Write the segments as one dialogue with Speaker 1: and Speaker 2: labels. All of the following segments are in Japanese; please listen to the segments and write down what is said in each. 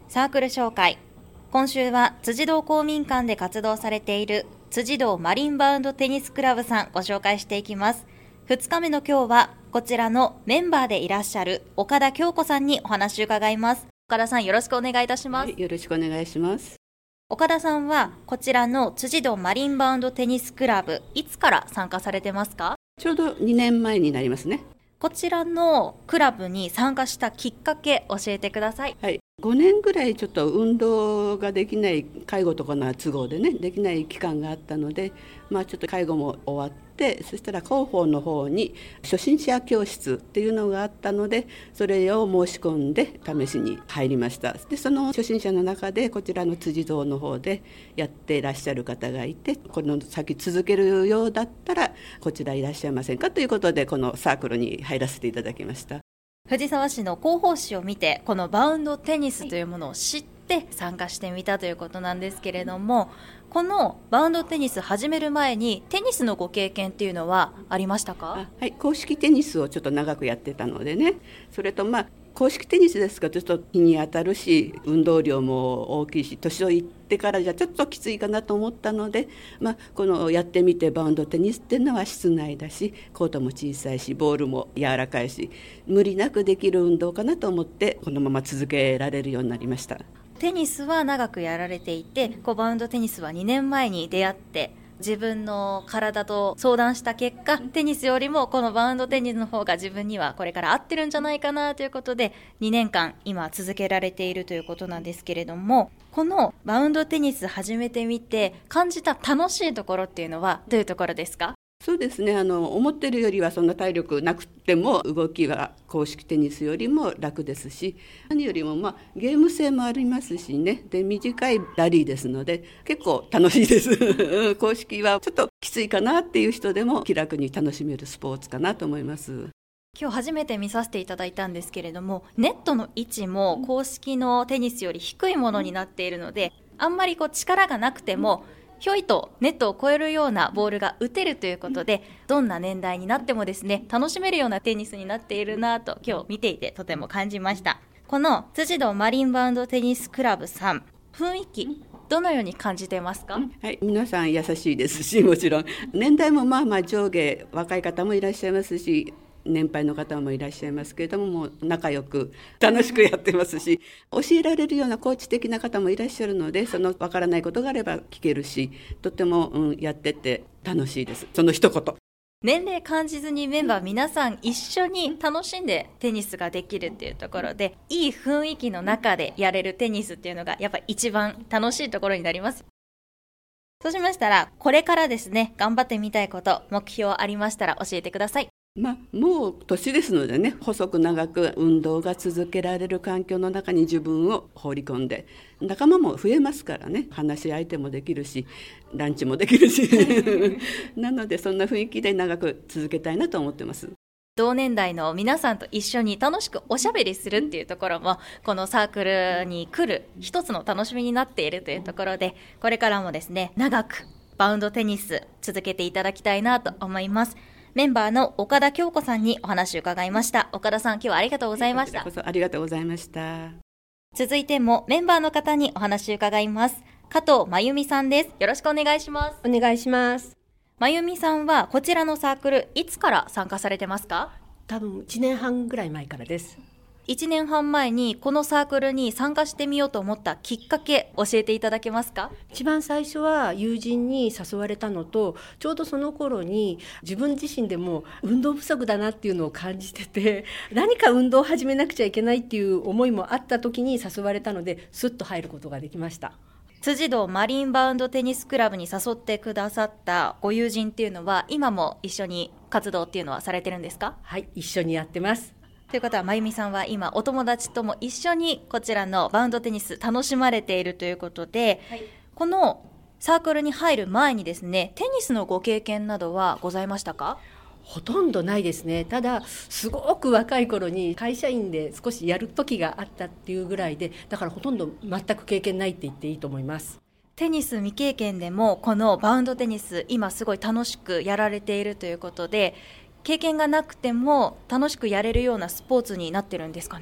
Speaker 1: サークル紹介。今週は辻堂公民館で活動されている辻堂マリンバウンドテニスクラブさんご紹介していきます。2日目の今日はこちらのメンバーでいらっしゃる岡田京子さんにお話を伺います。岡田さん、よろしくお願いいたします。
Speaker 2: よろしくお願いします。
Speaker 1: 岡田さんはこちらの辻堂マリンバウンドテニスクラブ、いつから参加されてますか？
Speaker 2: ちょうど2年前になりますね。
Speaker 1: こちらのクラブに参加したきっかけ教えてください。
Speaker 2: はい、5年ぐらいちょっと運動ができない、介護とかの都合でねできない期間があったので、ちょっと介護も終わって、そしたら広報の方に初心者教室っていうのがあったので、それを申し込んで試しに入りました。でその初心者の中でこちらの辻堂の方でやっていらっしゃる方がいて、この先続けるようだったらこちらいらっしゃいませんかということで、このサークルに入らせていただきました。
Speaker 1: 藤沢市の広報誌を見て、このバウンドテニスというものを知って参加してみたということなんですけれども、このバウンドテニス始める前にテニスのご経験っていうのはありましたか？
Speaker 2: はい、公式テニスをちょっと長くやってたのでね、それと公式テニスですがちょっと日に当たるし、運動量も大きいし、年をいってからじゃちょっときついかなと思ったので、このやってみて、バウンドテニスっていうのは室内だし、コートも小さいし、ボールも柔らかいし、無理なくできる運動かなと思って、このまま続けられるようになりました。
Speaker 1: テニスは長くやられていて、バウンドテニスは2年前に出会って、自分の体と相談した結果、テニスよりもこのバウンドテニスの方が自分にはこれから合ってるんじゃないかなということで、2年間今続けられているということなんですけれども、このバウンドテニス始めてみて感じた楽しいところっていうのはどういうところですか？
Speaker 2: そうですね、思ってるよりはそんな体力なくても動きは公式テニスよりも楽ですし、何よりもゲーム性もありますしね、で短いラリーですので結構楽しいです公式はちょっときついかなっていう人でも気楽に楽しめるスポーツかなと思います。
Speaker 1: 今日初めて見させていただいたんですけれども、ネットの位置も公式のテニスより低いものになっているので、あんまり力がなくてもひょいとネットを越えるようなボールが打てるということで、どんな年代になってもですね、楽しめるようなテニスになっているなと今日見ていてとても感じました。この辻堂マリンバウンドテニスクラブさん、雰囲気どのように感じてますか？
Speaker 2: はい、皆さん優しいですし、もちろん年代も上下若い方もいらっしゃいますし、年配の方もいらっしゃいますけれども、もう仲良く楽しくやってますし、教えられるようなコーチ的な方もいらっしゃるので、そのわからないことがあれば聞けるし、とっても、やってて楽しいです。その一言。
Speaker 1: 年齢感じずにメンバー皆さん一緒に楽しんでテニスができるっていうところで、いい雰囲気の中でやれるテニスっていうのがやっぱ一番楽しいところになります。そうしましたら、これからですね、頑張ってみたいこと、目標ありましたら教えてください。
Speaker 2: もう年ですのでね、細く長く運動が続けられる環境の中に自分を放り込んで、仲間も増えますからね、話し相手もできるし、ランチもできるしなのでそんな雰囲気で長く続けたいなと思ってます。
Speaker 1: 同年代の皆さんと一緒に楽しくおしゃべりするっていうところも、このサークルに来る一つの楽しみになっているというところで、これからもですね、長くバウンドテニス続けていただきたいなと思います。メンバーの岡田京子さんにお話を伺いました。岡田さん、今日はありがとうございました。
Speaker 2: こちらこそありがとうございました。
Speaker 1: 続いてもメンバーの方にお話を伺います。加藤真由美さんです。よろしくお願いします。
Speaker 3: お願いします。
Speaker 1: 真由美さんはこちらのサークル、いつから参加されてますか？
Speaker 3: 多分1年半ぐらい前からです。
Speaker 1: 1年半前にこのサークルに参加してみようと思ったきっかけ、教えていただけますか？
Speaker 3: 一番最初は友人に誘われたのと、ちょうどその頃に自分自身でも運動不足だなっていうのを感じてて、何か運動を始めなくちゃいけないっていう思いもあった時に誘われたので、スッと入ることができました。
Speaker 1: 辻堂マリンバウンドテニスクラブに誘ってくださったご友人っていうのは、今も一緒に活動っていうのはされてるんですか？
Speaker 3: はい、一緒にやってます。
Speaker 1: ということは、真由美さんは今お友達とも一緒にこちらのバウンドテニス楽しまれているということで、はい、このサークルに入る前にですね、テニスのご経験などはございましたか？
Speaker 3: ほとんどないですね。ただすごく若い頃に会社員で少しやる時があったっていうぐらいで、だからほとんど全く経験ないって言っていいと思います。
Speaker 1: テニス未経験でもこのバウンドテニス今すごい楽しくやられているということで、経験がなくても楽しくやれるようなスポーツになってるんですかね？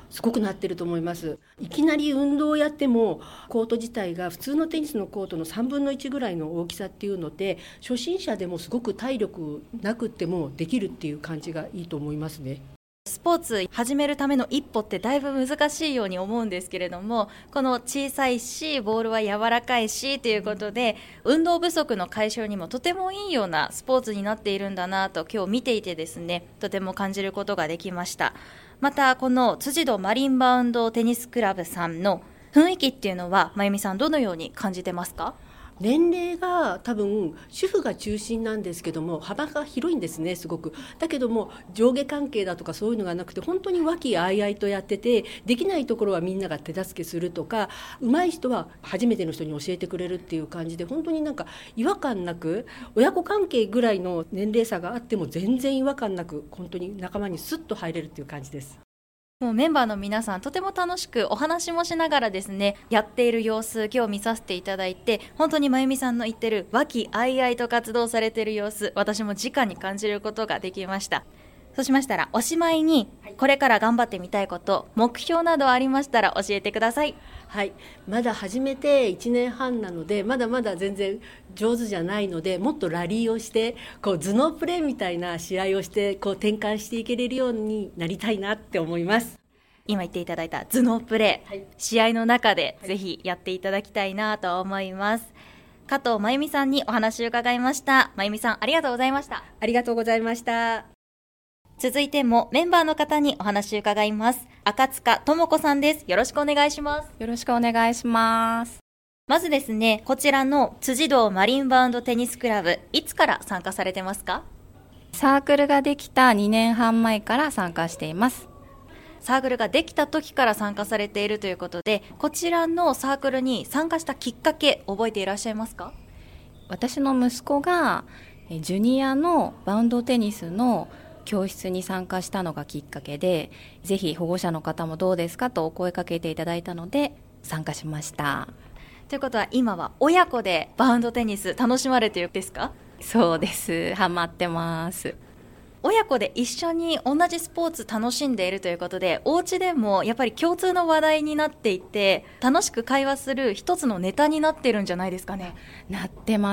Speaker 3: すごくなってると思います。いきなり運動をやってもコート自体が普通のテニスのコートの3分の1ぐらいの大きさっていうので、初心者でもすごく体力なくってもできるっていう感じがいいと思いますね。
Speaker 1: スポーツ始めるための一歩ってだいぶ難しいように思うんですけれども、この小さいしボールは柔らかいしということで、運動不足の解消にもとてもいいようなスポーツになっているんだなと今日見ていてですね、とても感じることができました。またこの辻堂マリンバウンドテニスクラブさんの雰囲気っていうのは、まゆみさんどのように感じてますか？
Speaker 3: 年齢が多分主婦が中心なんですけども、幅が広いんですね、すごく。だけども上下関係だとかそういうのがなくて、本当に和気あいあいとやってて、できないところはみんなが手助けするとか、上手い人は初めての人に教えてくれるっていう感じで、本当になんか違和感なく、親子関係ぐらいの年齢差があっても全然違和感なく、本当に仲間にスッと入れるっていう感じです。
Speaker 1: もうメンバーの皆さんとても楽しくお話もしながらですね、やっている様子今日見させていただいて、本当にまゆみさんの言ってる和気あいあいと活動されている様子、私も直に感じることができました。そうしましたらおしまいに、これから頑張ってみたいこと、目標などありましたら教えてください。
Speaker 3: はい、まだ始めて1年半なので、まだまだ全然上手じゃないので、もっとラリーをして、こう頭脳プレーみたいな試合をして、こう転換していけれるようになりたいなって思います。
Speaker 1: 今言っていただいた頭脳プレー、試合の中でぜひやっていただきたいなと思います。加藤真由美さんにお話を伺いました。真由美さん、ありがとうございました。
Speaker 3: ありがとうございました。
Speaker 1: 続いてもメンバーの方にお話を伺います。赤塚智子さんです。よろしくお願いします。
Speaker 4: よろしくお願いします。
Speaker 1: まずですね、こちらの辻堂マリンバウンドテニスクラブ、いつから参加されてますか？
Speaker 4: サークルができた2年半前から参加しています。
Speaker 1: サークルができた時から参加されているということで、こちらのサークルに参加したきっかけ覚えていらっしゃいますか？
Speaker 4: 私の息子がジュニアのバウンドテニスの教室に参加したのがきっかけで、ぜひ保護者の方もどうですかとお声かけていただいたので参加しました。
Speaker 1: ということは今は親子でバウンドテニス楽しまれているんですか？
Speaker 4: そうです、ハマってます。
Speaker 1: 親子で一緒に同じスポーツ楽しんでいるということで、お家でもやっぱり共通の話題になっていて、楽しく会話する一つのネタになってるんじゃないですかね。
Speaker 4: なってます。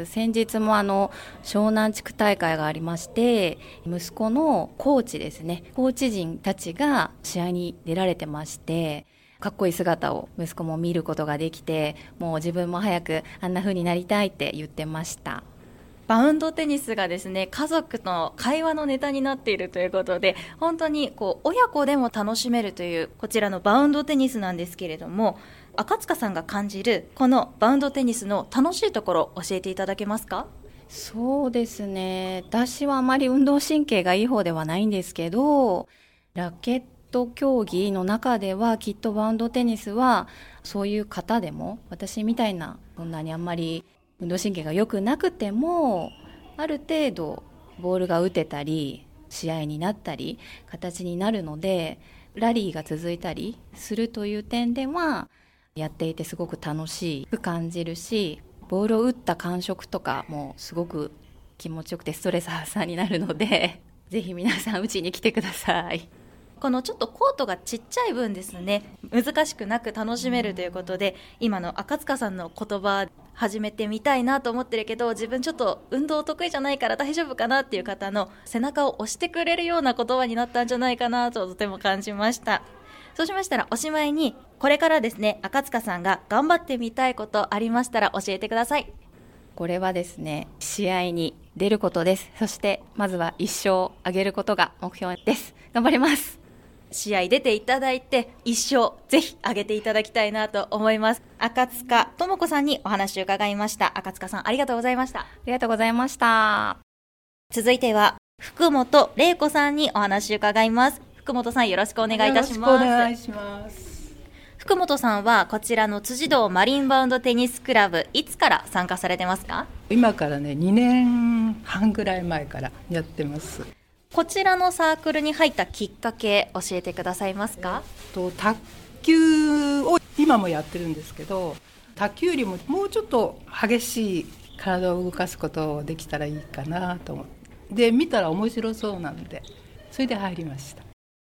Speaker 4: 先日も湘南地区大会がありまして、息子のコーチですね、コーチ陣たちが試合に出られてまして、かっこいい姿を息子も見ることができて、もう自分も早くあんな風になりたいって言ってました。
Speaker 1: バウンドテニスがですね、家族の会話のネタになっているということで、本当に親子でも楽しめるというこちらのバウンドテニスなんですけれども、赤塚さんが感じるこのバウンドテニスの楽しいところ教えていただけますか？
Speaker 4: そうですね、私はあまり運動神経がいい方ではないんですけど、ラケット競技の中ではきっとバウンドテニスはそういう方でも、私みたいなそんなにあんまり運動神経が良くなくても、ある程度ボールが打てたり試合になったり形になるので、ラリーが続いたりするという点ではやっていてすごく楽しく感じるし、ボールを打った感触とかもすごく気持ちよくてストレス発散になるので、ぜひ皆さんうちに来てください。
Speaker 1: このちょっとコートがちっちゃい分ですね、難しくなく楽しめるということで、今の赤塚さんの言葉始めてみたいなと思ってるけど、自分ちょっと運動得意じゃないから大丈夫かなっていう方の背中を押してくれるような言葉になったんじゃないかなととても感じました。そうしましたらおしまいに、これからですね、赤塚さんが頑張ってみたいことありましたら教えてください。
Speaker 4: これはですね、試合に出ることです。そしてまずは1勝上げることが目標です。頑張ります。
Speaker 1: 試合出ていただいて1勝ぜひ上げていただきたいなと思います。赤塚智子さんにお話を伺いました。赤塚さん、ありがとうございました。
Speaker 4: ありがとうございました。
Speaker 1: 続いては福本玲子さんにお話を伺います。福本さん、よろしくお願いいたします。
Speaker 5: よろしくお願いします。
Speaker 1: 福本さんはこちらの辻堂マリンバウンドテニスクラブ、いつから参加されてますか？
Speaker 5: 今からね、2年半ぐらい前からやってます。
Speaker 1: こちらのサークルに入ったきっかけ教えてくださいますか？
Speaker 5: 卓球を今もやってるんですけど、卓球よりももうちょっと激しい体を動かすことをできたらいいかなと思って、で見たら面白そうなので、それで入りました。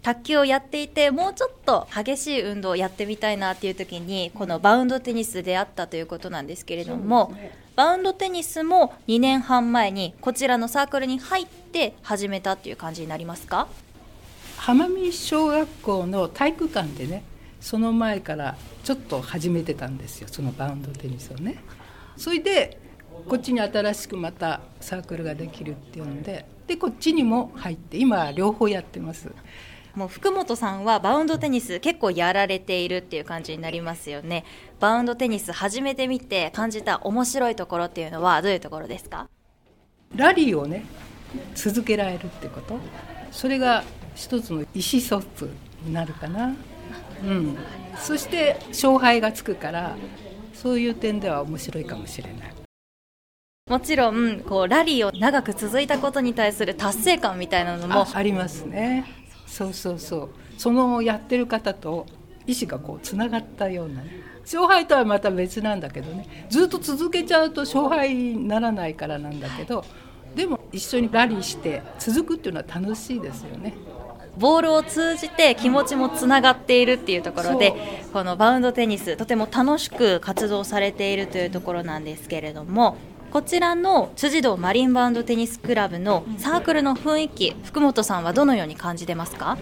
Speaker 1: 卓球をやっていてもうちょっと激しい運動をやってみたいなっていう時にこのバウンドテニスで出会ったということなんですけれども、バウンドテニスも2年半前にこちらのサークルに入って始めたっていう感じになりますか？
Speaker 5: 浜見小学校の体育館でね、その前からちょっと始めてたんですよ、そのバウンドテニスをね。それでこっちに新しくまたサークルができるっていうので、こっちにも入って今両方やってます。
Speaker 1: もう福本さんはバウンドテニス結構やられているっていう感じになりますよね。バウンドテニス始めてみて感じた面白いところっていうのはどういうところですか？
Speaker 5: ラリーをね続けられるってこと、それが一つの意思疎通になるかな、そして勝敗がつくから、そういう点では面白いかもしれない。
Speaker 1: もちろんこうラリーを長く続いたことに対する達成感みたいなのも
Speaker 5: ありますね。そうそのやってる方と意思がこうつながったような、ね、勝敗とはまた別なんだけどね、ずっと続けちゃうと勝敗にならないからなんだけど、でも一緒にラリーして続くっていうのは楽しいですよね。
Speaker 1: ボールを通じて気持ちもつながっているっていうところで、このバウンドテニスとても楽しく活動されているというところなんですけれども、こちらの辻堂マリンバウンドテニスクラブのサークルの雰囲気、福本さんはどのように感じてますか？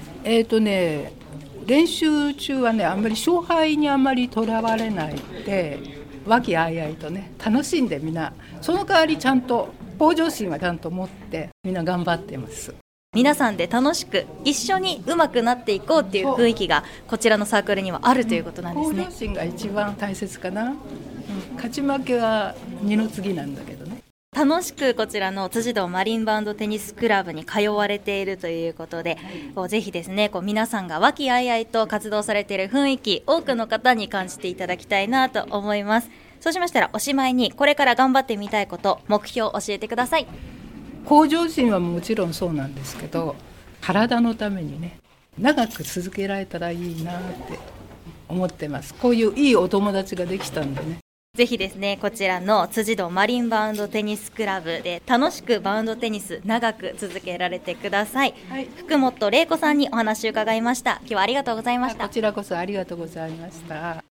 Speaker 5: 練習中はね、あんまり勝敗にあんまりとらわれないで、和気あいあいとね楽しんで、みんなその代わりちゃんと向上心はちゃんと持ってみんな頑張ってます。
Speaker 1: 皆さんで楽しく一緒に上手くなっていこうっていう雰囲気がこちらのサークルにはあるということなんですね。
Speaker 5: 向上心が一番大切かな、勝ち負けは二の次なんだけどね。
Speaker 1: 楽しくこちらの辻堂マリンバウンドテニスクラブに通われているということで、ぜひですね皆さんが和気あいあいと活動されている雰囲気、多くの方に感じていただきたいなと思います。そうしましたらおしまいにこれから頑張ってみたいこと、目標を教えてください。
Speaker 5: 向上心はもちろんそうなんですけど、体のためにね長く続けられたらいいなって思ってます。こういういいお友達ができたんでね、
Speaker 1: ぜひですねこちらの辻堂マリンバウンドテニスクラブで楽しくバウンドテニス長く続けられてください。福本玲子さんにお話を伺いました。今日はありがとうございました。
Speaker 5: こちらこそありがとうございました。